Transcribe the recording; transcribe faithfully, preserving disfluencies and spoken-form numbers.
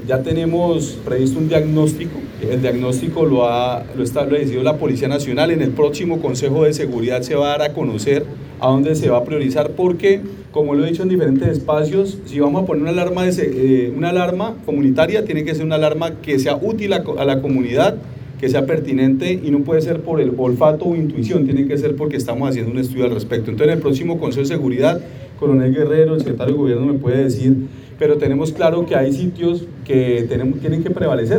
ya tenemos previsto un diagnóstico. El diagnóstico lo ha lo establecido la Policía Nacional. En el próximo Consejo de Seguridad se va a dar a conocer a dónde se va a priorizar, porque, como lo he dicho en diferentes espacios, si vamos a poner una alarma, de, eh, una alarma comunitaria, tiene que ser una alarma que sea útil a, a la comunidad, que sea pertinente, y no puede ser por el olfato o intuición, tiene que ser porque estamos haciendo un estudio al respecto. Entonces, en el próximo Consejo de Seguridad, Coronel Guerrero, el secretario de Gobierno, me puede decir, pero tenemos claro que hay sitios que tenemos, tienen que prevalecer.